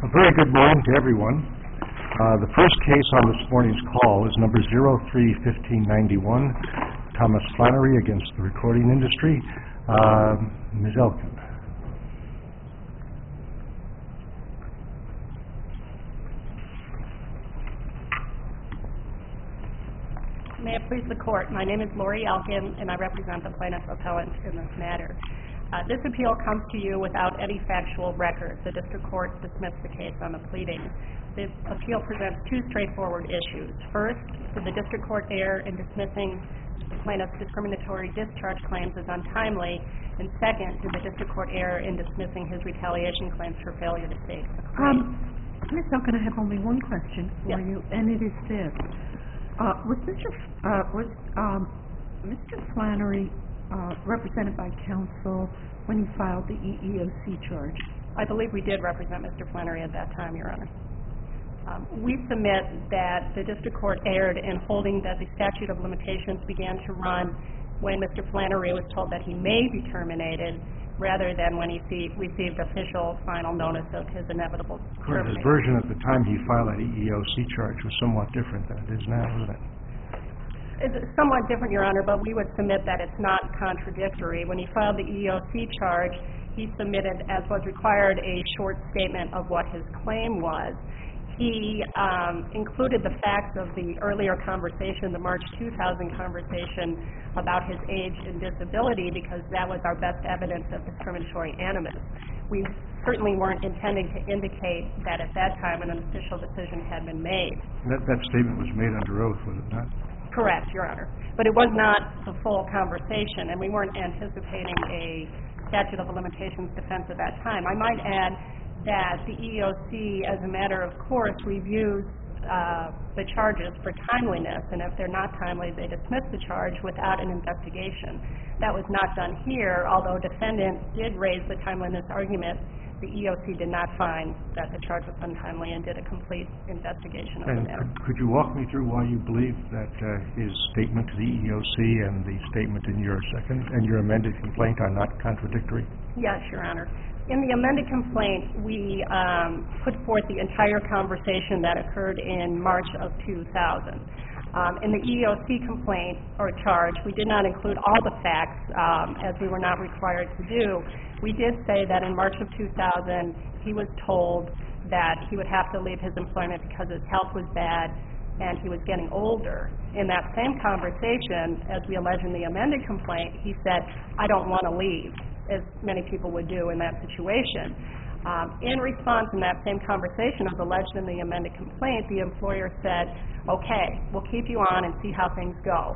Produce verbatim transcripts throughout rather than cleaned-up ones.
A very good morning to everyone. Uh, the first case on this morning's call is number zero three one five nine one, Thomas Flannery against the recording industry. Uh, Miz Elkin. May it please the Court, my name is Lori Elkin, and I represent the plaintiff appellant in this matter. Uh, this appeal comes to you without any factual record. The district court dismissed the case on the pleadings. This appeal presents two straightforward issues. First, did the district court err in dismissing the plaintiff's discriminatory discharge claims as untimely? And second, did the district court err in dismissing his retaliation claims for failure to state a claim? Um, Miz Elkin, I have only one question for yes. you, and it is this. Uh, was Mister F- uh, was um, Mister Flannery uh, represented by counsel when he filed the E E O C charge? I believe we did represent Mister Flannery at that time, Your Honor. Um, we submit that the district court erred in holding that the statute of limitations began to run when Mister Flannery was told that he may be terminated, rather than when he see, received official final notice of his inevitable Correct. termination. His version at the time he filed that E E O C charge was somewhat different than it is now, isn't it? It's somewhat different, Your Honor, but we would submit that it's not contradictory. When he filed the E E O C charge, he submitted, as was required, a short statement of what his claim was. He um, included the facts of the earlier conversation, the March two thousand conversation about his age and disability, because that was our best evidence of discriminatory animus. We certainly weren't intending to indicate that at that time an official decision had been made. That, that statement was made under oath, was it not? Correct, Your Honor. But it was not the full conversation, and we weren't anticipating a statute of limitations defense at that time. I might add that the E E O C, as a matter of course, reviews uh, the charges for timeliness, and if they're not timely, they dismiss the charge without an investigation. That was not done here, although defendant did raise the timeliness argument. The E E O C did not find that the charge was untimely and did a complete investigation of And the matter. could, could you walk me through why you believe that uh, his statement to the E E O C and the statement in your second and your amended complaint are not contradictory? Yes, Your Honor. In the amended complaint, we um, put forth the entire conversation that occurred in March of two thousand. Um, in the E E O C complaint or charge, we did not include all the facts um, as we were not required to do. We did say that in March of two thousand, he was told that he would have to leave his employment because his health was bad and he was getting older. In that same conversation, as we allege in the amended complaint, he said, I don't want to leave, as many people would do in that situation. Um, in response, in that same conversation, as alleged in the amended complaint, the employer said, okay, we'll keep you on and see how things go.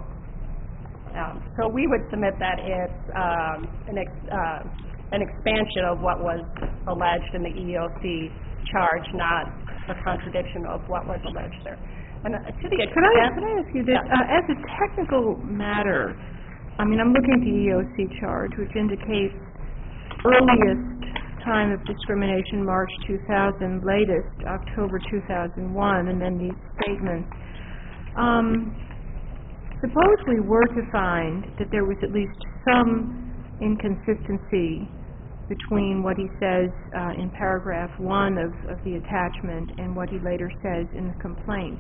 Um, so we would submit that it's um, an, ex- uh, an expansion of what was alleged in the E E O C charge, not a contradiction of what was alleged there. And uh, to the extent, Can I, can I ask you this? Yeah. Uh, as a technical matter, I mean, I'm looking at the E E O C charge, which indicates earliest time of discrimination, March two thousand, latest, October two thousand one, and then these statements. Um, suppose we were to find that there was at least some inconsistency between what he says uh, in paragraph one of, of the attachment and what he later says in the complaint.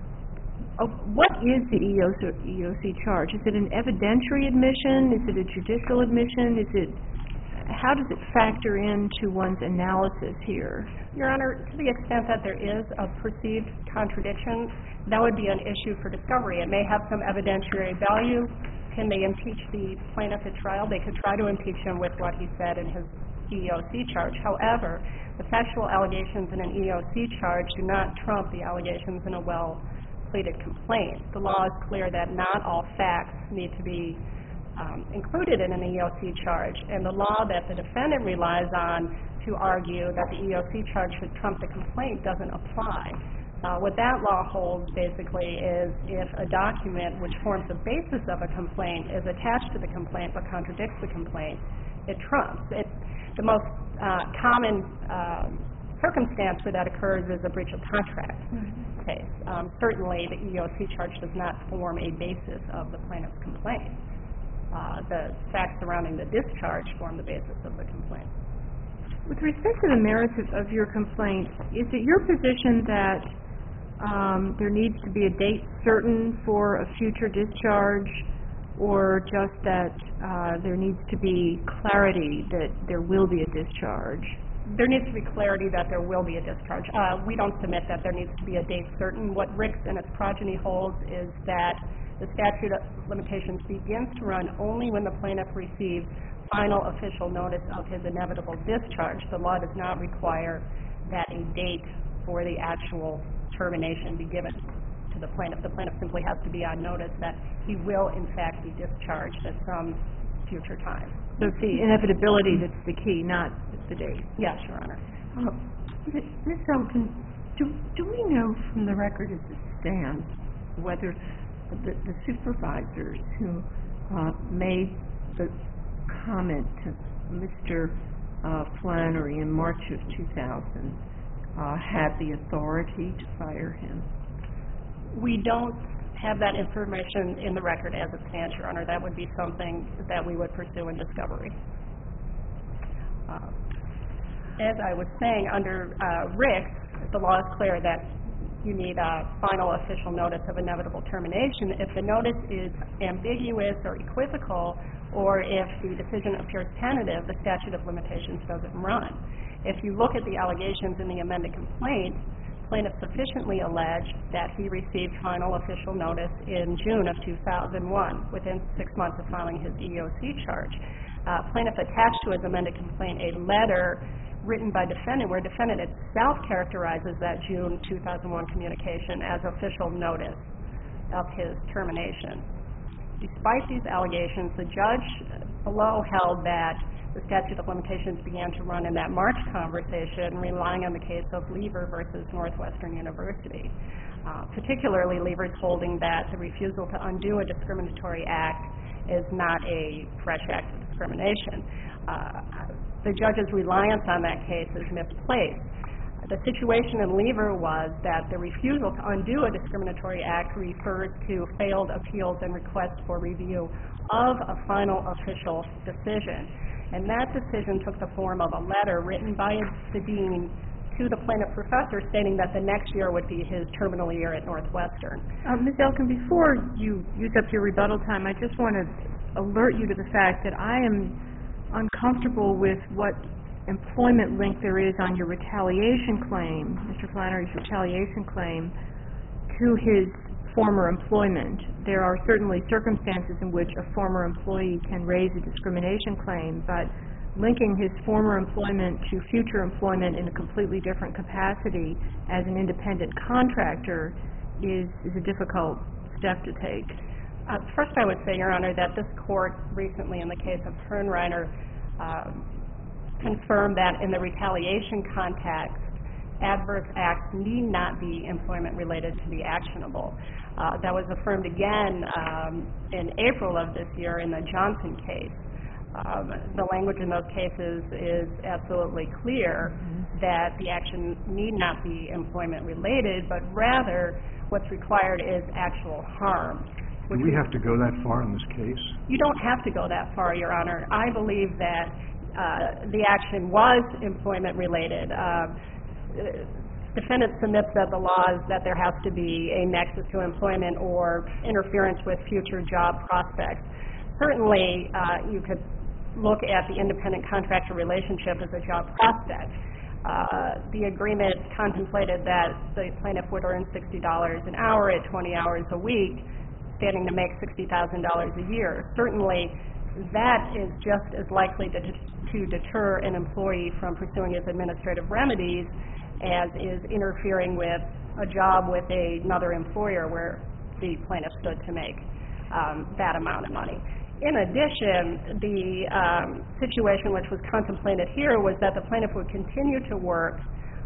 Uh, what is the E E O C charge? Is it an evidentiary admission? Is it a judicial admission? Is it, how does it factor into one's analysis here? Your Honor, to the extent that there is a perceived contradiction, that would be an issue for discovery. It may have some evidentiary value. Can they impeach the plaintiff at trial? They could try to impeach him with what he said in his E E O C charge. However, the factual allegations in an E E O C charge do not trump the allegations in a well-pleaded complaint. The law is clear that not all facts need to be Um, included in an E E O C charge, and the law that the defendant relies on to argue that the E E O C charge should trump the complaint doesn't apply. Uh, what that law holds, basically, is if a document which forms the basis of a complaint is attached to the complaint but contradicts the complaint, it trumps. It, the most uh, common uh, circumstance where that occurs is a breach of contract mm-hmm. case. Um, certainly, the E E O C charge does not form a basis of the plaintiff's complaint. Uh, the facts surrounding the discharge form the basis of the complaint. With respect to the merits of, of your complaint, is it your position that um, there needs to be a date certain for a future discharge, or just that uh, there needs to be clarity that there will be a discharge? There needs to be clarity that there will be a discharge. Uh, we don't submit that there needs to be a date certain. What Ricks and its progeny holds is that the statute of limitations begins to run only when the plaintiff receives final official notice of his inevitable discharge. The law does not require that a date for the actual termination be given to the plaintiff. The plaintiff simply has to be on notice that he will, in fact, be discharged at some future time. So it's the inevitability that's the key, not the date. Yes, Your Honor. Uh, Miz Elkin, do, do we know from the record as it stands whether the, the supervisors who uh, made the comment to Mister Uh, Flannery in March of two thousand uh, had the authority to fire him? We don't have that information in the record as it stands, Your Honor. That would be something that we would pursue in discovery. Uh, as I was saying, under uh, Ricks, the law is clear that you need a final official notice of inevitable termination. If the notice is ambiguous or equivocal, or if the decision appears tentative, the statute of limitations doesn't run. If you look at the allegations in the amended complaint, plaintiff sufficiently alleged that he received final official notice in June of two thousand one, within six months of filing his E E O C charge. Uh, plaintiff attached to his amended complaint a letter written by defendant, where defendant itself characterizes that June two thousand one communication as official notice of his termination. Despite these allegations, the judge below held that the statute of limitations began to run in that March conversation, relying on the case of Lever versus Northwestern University. Uh, particularly, Lever's holding that the refusal to undo a discriminatory act is not a fresh act of discrimination. Uh, the judge's reliance on that case is misplaced. The situation in Lever was that the refusal to undo a discriminatory act refers to failed appeals and requests for review of a final official decision. And that decision took the form of a letter written by the dean to the plaintiff professor stating that the next year would be his terminal year at Northwestern. Uh, Miz Elkin, before you use up your rebuttal time, I just want to alert you to the fact that I am uncomfortable with what employment link there is on your retaliation claim, Mister Flannery's retaliation claim, to his former employment. There are certainly circumstances in which a former employee can raise a discrimination claim, but linking his former employment to future employment in a completely different capacity as an independent contractor is, is a difficult step to take. Uh, first, I would say, Your Honor, that this court recently, in the case of Herrnreiner, uh, confirmed that in the retaliation context, adverse acts need not be employment related to be actionable. Uh, that was affirmed again um, in April of this year in the Johnson case. Um, the language in those cases is absolutely clear that the action need not be employment related, but rather what's required is actual harm. Do we have to go that far in this case? You don't have to go that far, Your Honor. I believe that uh, the action was employment related. Uh, defendant submits that the law is that there has to be a nexus to employment or interference with future job prospects. Certainly, uh, you could look at the independent contractor relationship as a job prospect. Uh, the agreement contemplated that the plaintiff would earn sixty dollars an hour at twenty hours a week, standing to make sixty thousand dollars a year. Certainly, that is just as likely to, to deter an employee from pursuing his administrative remedies as is interfering with a job with a, another employer where the plaintiff stood to make um, that amount of money. In addition, the um, situation which was contemplated here was that the plaintiff would continue to work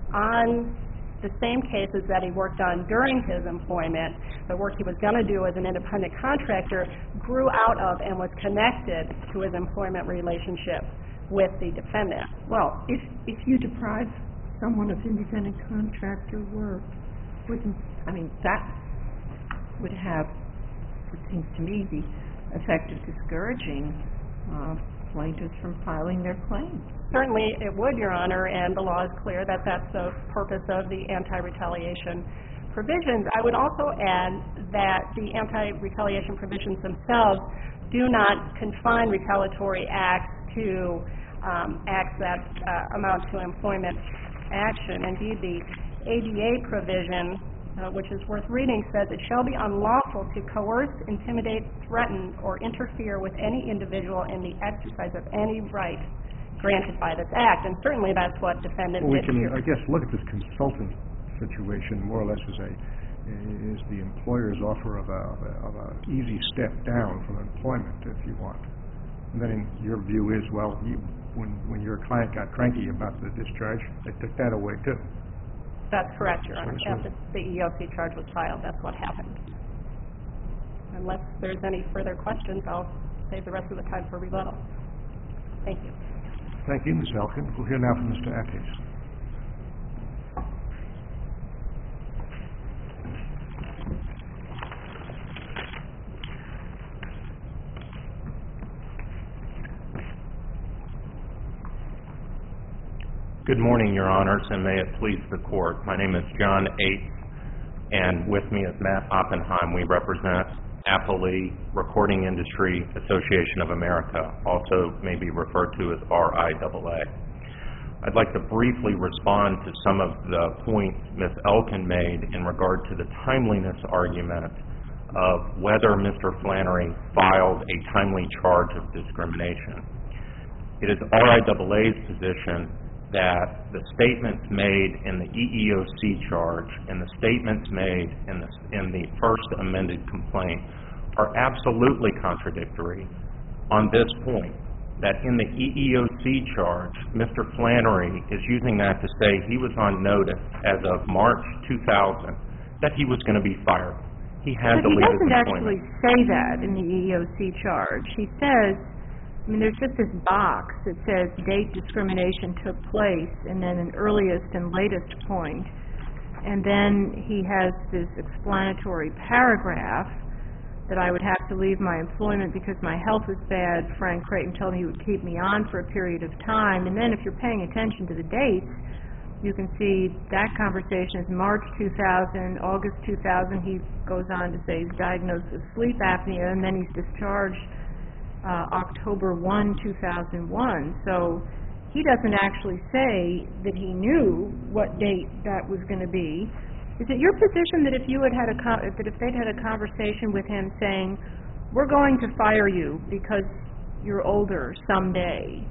on the same cases that he worked on during his employment. The work he was going to do as an independent contractor grew out of and was connected to his employment relationship with the defendant. Well, if if you deprive someone of independent contractor work, wouldn't, I mean, that would have, it seems to me, the effect of discouraging uh, plaintiffs from filing their claims. Certainly it would, Your Honor, and the law is clear that that's the purpose of the anti-retaliation provisions. I would also add that the anti-retaliation provisions themselves do not confine retaliatory acts to um, acts that uh, amount to employment action. Indeed, the A D A provision, uh, which is worth reading, says it shall be unlawful to coerce, intimidate, threaten, or interfere with any individual in the exercise of any right granted by this act, and certainly that's what defendant Well, we did can, here. I guess, look at this consultant situation more or less as a, is the employer's offer of a, of a, of a easy step down from employment, if you want. And then in your view is, well, you, when, when your client got cranky about the discharge, they took that away too. That's correct, Your Honor. So- After the E O C charge was filed, that's what happened. Unless there's any further questions, I'll save the rest of the time for rebuttal. Thank you. Thank you, Miz Elkin. We'll hear now from Mister Atkins. Good morning, Your Honors, and may it please the Court. My name is John Ates, and with me is Matt Oppenheim. We represent Applee Recording Industry Association of America, also may be referred to as R I A A. I'd like to briefly respond to some of the points Miz Elkin made in regard to the timeliness argument of whether Mister Flannery filed a timely charge of discrimination. It is R I A A's position that the statements made in the E E O C charge and the statements made in the, in the first amended complaint are absolutely contradictory on this point, that in the E E O C charge, Mister Flannery is using that to say he was on notice as of March two thousand that he was going to be fired. He had But to he leave his doesn't employment. actually say that in the E E O C charge. He says, I mean, there's just this box that says date discrimination took place, and then an earliest and latest point, and then he has this explanatory paragraph that I would have to leave my employment because my health was bad. Frank Creighton told me he would keep me on for a period of time, and then if you're paying attention to the dates, you can see that conversation is March two thousand, August two thousand. He goes on to say he's diagnosed with sleep apnea, and then he's discharged uh, October first, two thousand one. So he doesn't actually say that he knew what date that was going to be. Is it your position that if you had had a con- that if they'd had a conversation with him saying, "We're going to fire you because you're older someday,"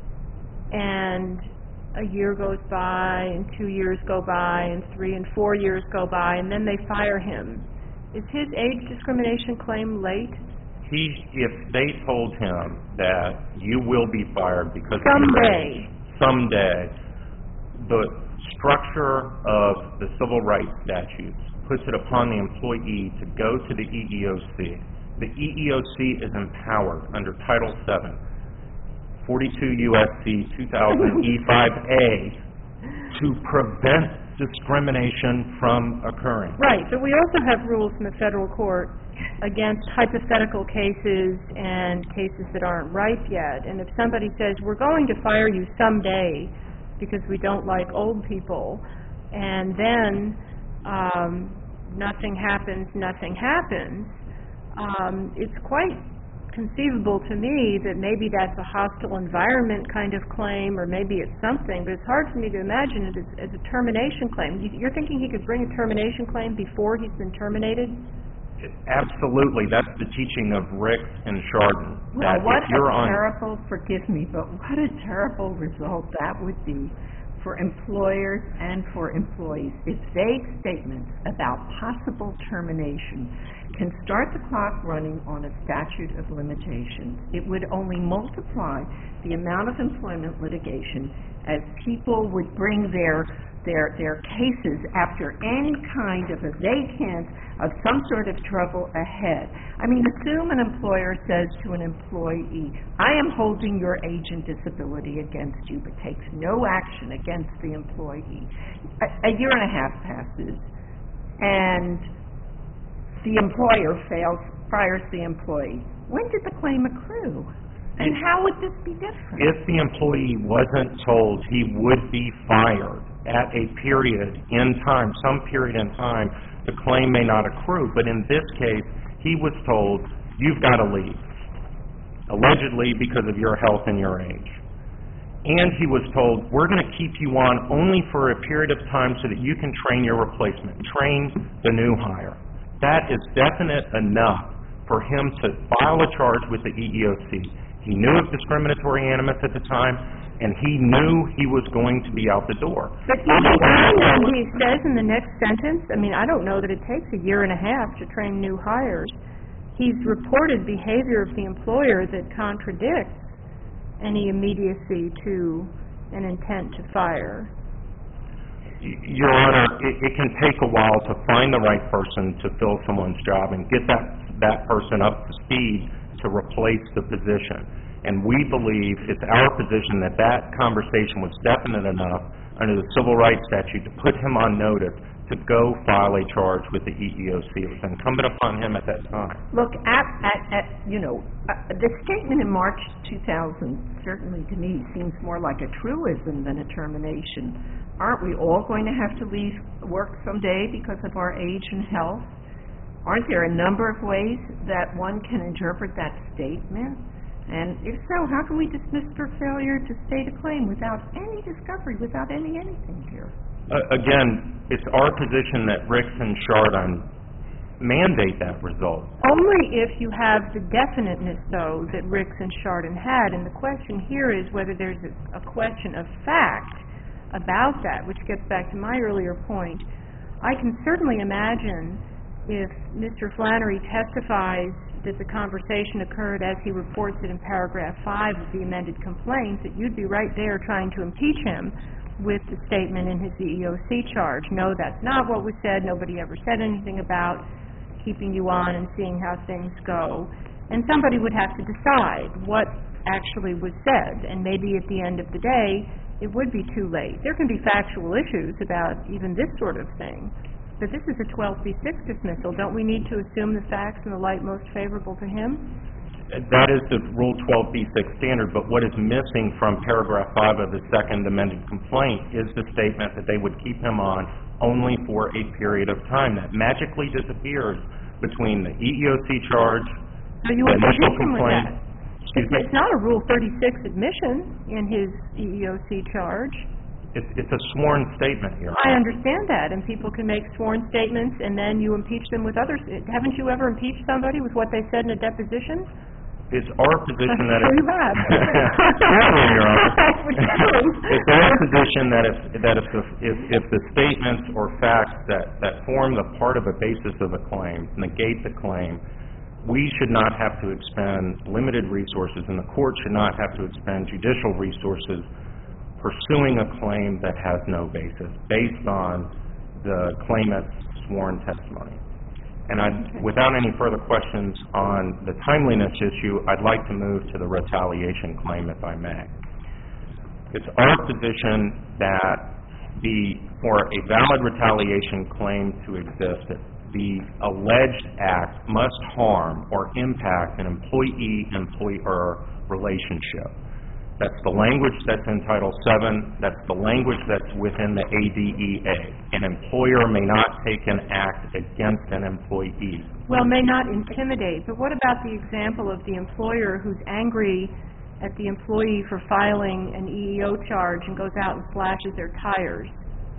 and a year goes by, and two years go by, and three and four years go by, and then they fire him, is his age discrimination claim late? He, if they told him that you will be fired because Someday. of your age, someday, the structure of the civil rights statutes puts it upon the employee to go to the E E O C. The E E O C is empowered under Title seven, forty-two U S C two thousand E five A, to prevent discrimination from occurring. Right, but we also have rules in the federal court against hypothetical cases and cases that aren't ripe yet. And if somebody says, "We're going to fire you someday because we don't like old people," and then um, nothing happens, nothing happens, um, it's quite conceivable to me that maybe that's a hostile environment kind of claim, or maybe it's something, but it's hard for me to imagine it as, as a termination claim. You, you're thinking he could bring a termination claim before he's been terminated? It, absolutely. That's the teaching of Ricks and Chardon. Well, that what if you're a on terrible, forgive me, but what a terrible result that would be for employers and for employees if vague statements about possible termination can start the clock running on a statute of limitations. It would only multiply the amount of employment litigation as people would bring their their their cases after any kind of a vague hint of some sort of trouble ahead. I mean, assume an employer says to an employee, "I am holding your age and disability against you," but takes no action against the employee. A, a year and a half passes, and the employer fails, fires the employee. When did the claim accrue? And how would this be different? If the employee wasn't told he would be fired at a period in time, some period in time, the claim may not accrue. But in this case, he was told, you've got to leave, allegedly because of your health and your age. And he was told, we're going to keep you on only for a period of time so that you can train your replacement, train the new hire. That is definite enough for him to file a charge with the E E O C. He knew of discriminatory animus at the time, and he knew he was going to be out the door. But even then, he says in the next sentence, I mean, I don't know that it takes a year and a half to train new hires. He's reported behavior of the employer that contradicts any immediacy to an intent to fire. Your Honor, it, it can take a while to find the right person to fill someone's job and get that, that person up to speed to replace the position. And we believe, it's our position, that that conversation was definite enough under the Civil Rights Statute to put him on notice to go file a charge with the E E O C. It was incumbent upon him at that time. Look, at, at, at you know, uh, the statement in March two thousand certainly to me seems more like a truism than a termination. Aren't we all going to have to leave work someday because of our age and health? Aren't there a number of ways that one can interpret that statement? And if so, how can we dismiss for failure to state a claim without any discovery, without any anything here? Uh, again, it's our position that Ricks and Chardon mandate that result. Only if you have the definiteness, though, that Ricks and Chardon had. And the question here is whether there's a, a question of fact about that, which gets back to my earlier point. I can certainly imagine if Mister Flannery testifies that the conversation occurred as he reports it in paragraph five of the amended complaint, that you'd be right there trying to impeach him with the statement in his E E O C charge. No, that's not what was said. Nobody ever said anything about keeping you on and seeing how things go. And somebody would have to decide what actually was said. And maybe at the end of the day, it would be too late. There can be factual issues about even this sort of thing. But this is a twelve B six dismissal. Don't we need to assume the facts in the light most favorable to him? That is the Rule twelve B six standard, but what is missing from paragraph five of the second amended complaint is the statement that they would keep him on only for a period of time. That magically disappears between the E E O C charge, So you the would initial impeach him with complaint. that? Excuse me? It's not a Rule thirty-six admission in his E E O C charge. It's, it's a sworn statement here. I understand that, and people can make sworn statements and then you impeach them with others. Haven't you ever impeached somebody with what they said in a deposition? It's our position that Sure if... you have. Certainly, Your Honor. That's what you do. It's our position that if, that if the, if, if the statements or facts that, that form the part of a basis of a claim negate the claim, we should not have to expend limited resources, and the court should not have to expend judicial resources pursuing a claim that has no basis, based on the claimant's sworn testimony. And I'd, without any further questions on the timeliness issue, I'd like to move to the retaliation claim, if I may. It's our position that the, for a valid retaliation claim to exist, the alleged act must harm or impact an employee-employer relationship. That's the language that's in Title seven. That's the language that's within the A D E A. An employer may not take an act against an employee. Well, may not intimidate, but what about the example of the employer who's angry at the employee for filing an E E O charge and goes out and slashes their tires?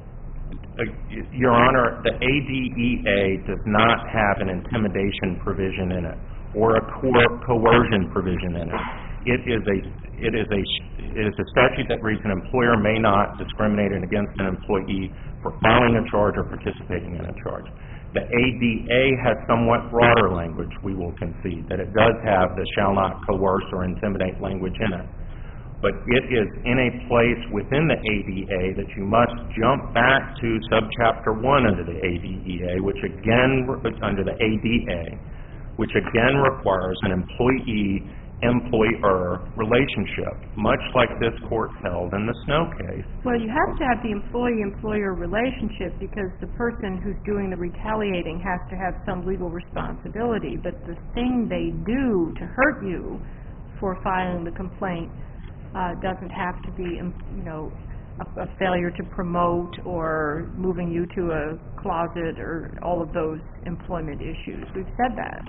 Uh, Your Honor, the A D E A does not have an intimidation provision in it or a coer- coercion provision in it. It is a it is a it is a statute that reads an employer may not discriminate against an employee for filing a charge or participating in a charge. The A D A has somewhat broader language, we will concede, that it does have the shall not coerce or intimidate language in it. But it is in a place within the A D A that you must jump back to subchapter one under the A D E A, which again, under the A D A, which again requires an employee-employer relationship, much like this court held in the Snow case. Well, you have to have the employee-employer relationship because the person who's doing the retaliating has to have some legal responsibility. But the thing they do to hurt you before filing the complaint uh, doesn't have to be, um, you know, a, a failure to promote or moving you to a closet or all of those employment issues. We've said that.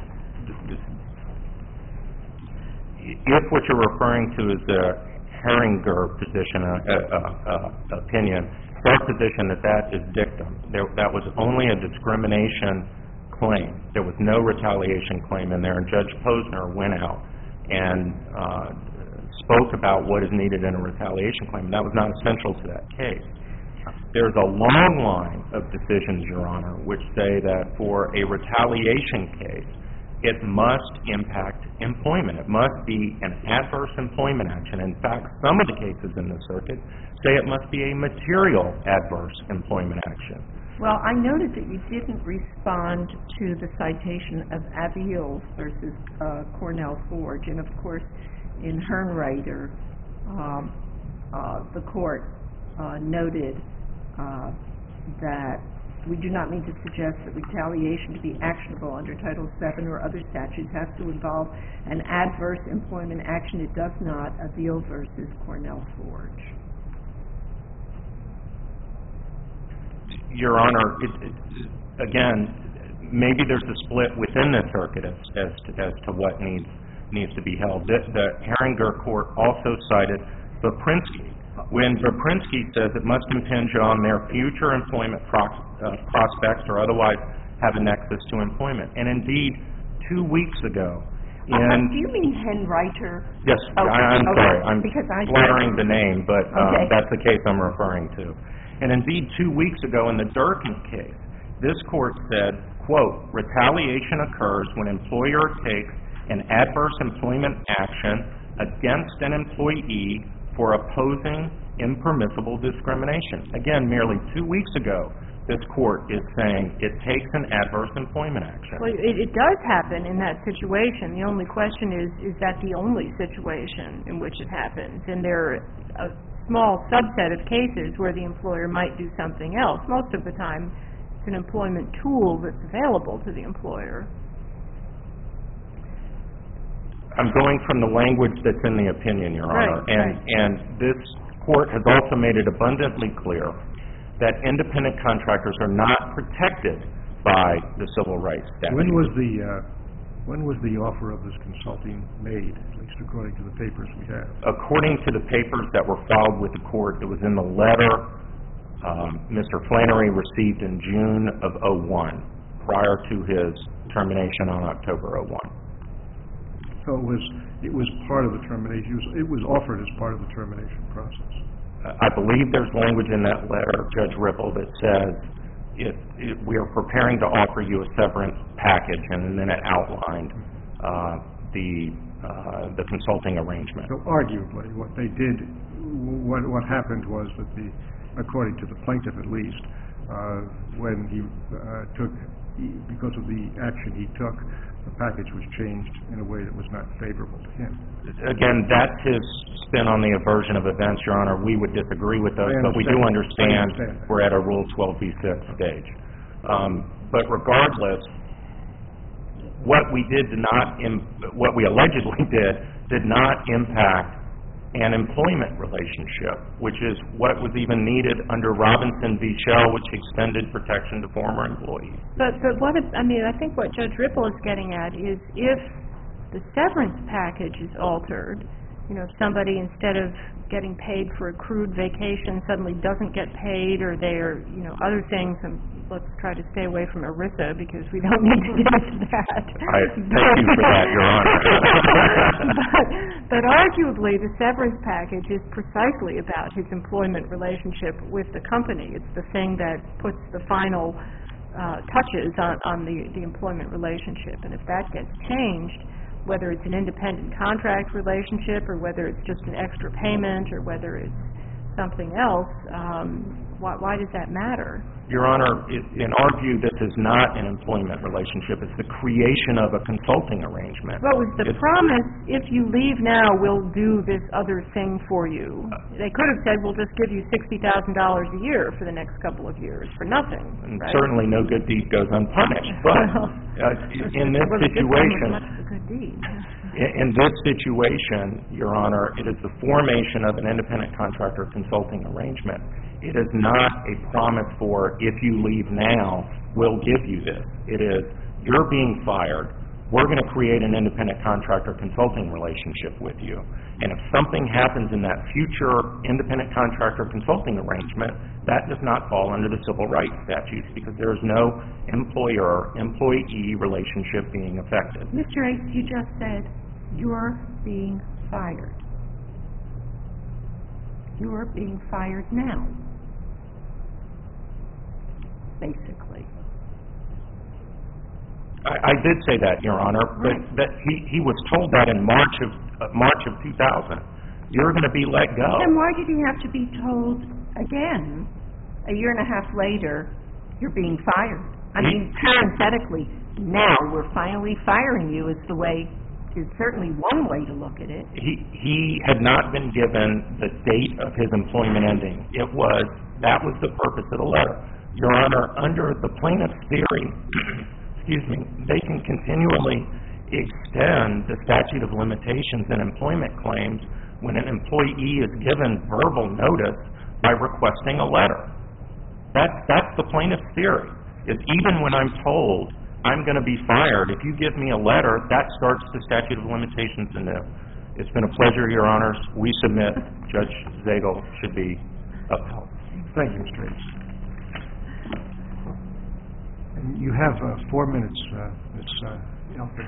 If what you're referring to is the Herringer position, uh, uh, uh, opinion, it's our position that that is dictum. There, that was only a discrimination claim. There was no retaliation claim in there, and Judge Posner went out and uh, spoke about what is needed in a retaliation claim, and that was not essential to that case. There's a long line of decisions, Your Honor, which say that for a retaliation case, it must impact employment. It must be an adverse employment action. In fact, some of the cases in the circuit say it must be a material adverse employment action. Well, I noted that you didn't respond to the citation of Aviles versus uh, Cornell Forge, and of course, in Hernreiter, um, uh, the court uh, noted uh, that we do not mean to suggest that retaliation to be actionable under Title seven or other statutes has to involve an adverse employment action. It does not. Aviles versus Cornell Forge. Your Honor, it, it, again, maybe there's a split within the circuit as, as, to, as to what needs needs to be held. The, the Herringer court also cited Baprinsky. When Baprinsky says it must impinge on their future employment prox, uh, prospects or otherwise have a nexus to employment. And indeed, two weeks ago, in... Uh, do you mean Henreiter? Yes, okay. I, I'm okay. sorry. I'm because I blaring the name, but uh, okay. that's the case I'm referring to. And indeed, two weeks ago in the Durkin case, this court said, quote, retaliation occurs when employer takes an adverse employment action against an employee for opposing impermissible discrimination. Again, merely two weeks ago, this court is saying it takes an adverse employment action. Well, it, it does happen in that situation. The only question is, is that the only situation in which it happens? And there are a small subset of cases where the employer might do something else. Most of the time, it's an employment tool that's available to the employer. I'm going from the language that's in the opinion, Your Honor. Right, and, right. and this court has also made it abundantly clear that independent contractors are not protected by the civil rights statute. When was the uh, when was the offer of this consulting made, at least according to the papers we have? According to the papers that were filed with the court, it was in the letter um, Mister Flannery received in June of oh one, prior to his termination on October oh one. So it was it was part of the termination. It was, it was offered as part of the termination process. Uh, I believe there's language in that letter, Judge Ripple, that says it, it, we are preparing to offer you a severance package, and then it outlined uh, the uh, the consulting arrangement. So arguably, what they did, what what happened was that the, according to the plaintiff at least, uh, when he uh, took, because of the action he took, the package was changed in a way that was not favorable to him. Again, that's his spin on the aversion of events, Your Honor. We would disagree with those, but we do understand, understand we're at a Rule twelve b six stage. Um, but regardless, what we did did not, Im- what we allegedly did, did not impact an employment relationship, which is what was even needed under Robinson v. Shell, which extended protection to former employees. But, but what, if, I mean, I think what Judge Ripple is getting at is if the severance package is altered, you know, if somebody, instead of getting paid for accrued vacation, suddenly doesn't get paid, or they're, you know, other things, and let's try to stay away from ERISA because we don't need to get into that. I thank you for that, Your Honor. but, but arguably, the severance package is precisely about his employment relationship with the company. It's the thing that puts the final uh, touches on, on the, the employment relationship. And if that gets changed, whether it's an independent contract relationship or whether it's just an extra payment or whether it's something else, um, why, why does that matter? Your Honor, it, in our view, this is not an employment relationship. It's the creation of a consulting arrangement. What was the It's, promise, if you leave now, we'll do this other thing for you? They could have said, we'll just give you sixty thousand dollars a year for the next couple of years for nothing, and right? certainly no good deed goes unpunished. But uh, in this Well, the good thing is situation, much of a good deed. In, in this situation, Your Honor, it is the formation of an independent contractor consulting arrangement. It is not a promise for, if you leave now, we'll give you this. It is, you're being fired. We're going to create an independent contractor consulting relationship with you. And if something happens in that future independent contractor consulting arrangement, that does not fall under the civil rights statutes because there is no employer-employee relationship being affected. Mister Ace, you just said you're being fired. You are being fired now, basically. I, I did say that, Your Honor, but Right. that he, he was told that in March of uh, March of two thousand. You're going to be let go. Then why did he have to be told again, a year and a half later, you're being fired? I He- mean, parenthetically, now we're finally firing you is the way, is certainly one way to look at it. He he had not been given the date of his employment ending. It was, that was the purpose of the letter. Your Honor, under the plaintiff's theory, excuse me, they can continually extend the statute of limitations in employment claims when an employee is given verbal notice by requesting a letter. That's, that's the plaintiff's theory, is even when I'm told I'm going to be fired, if you give me a letter, that starts the statute of limitations anew. It's been a pleasure, Your Honors. We submit Judge Zagel should be upheld. Thank you, Mister Ace. And you have uh, four minutes, uh, Miz uh, Elkin.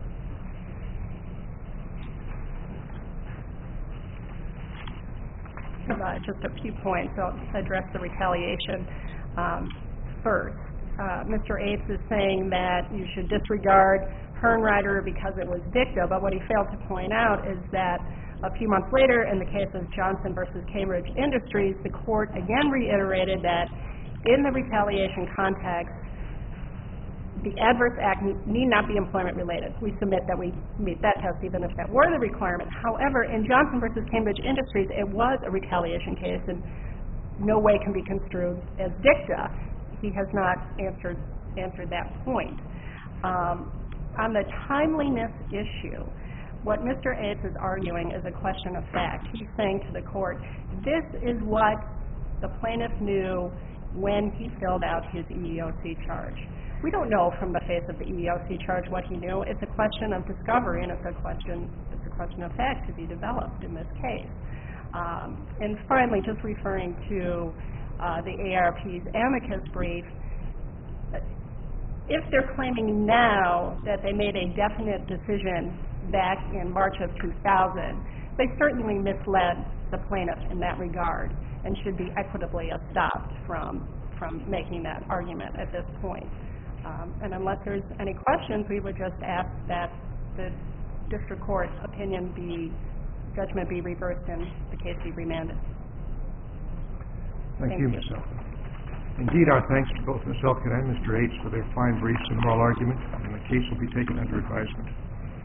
Uh, just a few points. I'll address the retaliation um, first. Uh, Mister Ace is saying that you should disregard Herrenreiter because it was dicta, but what he failed to point out is that a few months later, in the case of Johnson versus Cambridge Industries, the court again reiterated that in the retaliation context, the adverse act need not be employment-related. We submit that we meet that test even if that were the requirement. However, in Johnson versus Cambridge Industries, it was a retaliation case and no way can be construed as dicta. He has not answered answered that point. Um, on the timeliness issue, what Mister Ace is arguing is a question of fact. He's saying to the court, this is what the plaintiff knew when he filled out his E E O C charge. We don't know from the face of the E E O C charge what he knew. It's a question of discovery, and it's a question it's a question of fact to be developed in this case. Um, and finally, just referring to uh, the A R P's amicus brief, if they're claiming now that they made a definite decision back in March of two thousand, they certainly misled the plaintiff in that regard and should be equitably stopped from from making that argument at this point. Um, and unless there's any questions, we would just ask that the district court opinion be, judgment be reversed and the case be remanded. Thank Thank you, you. Miz Elkin. Indeed, our thanks to both Miz Elkin and Mister Ace for their fine briefs and oral argument, and the case will be taken under advisement.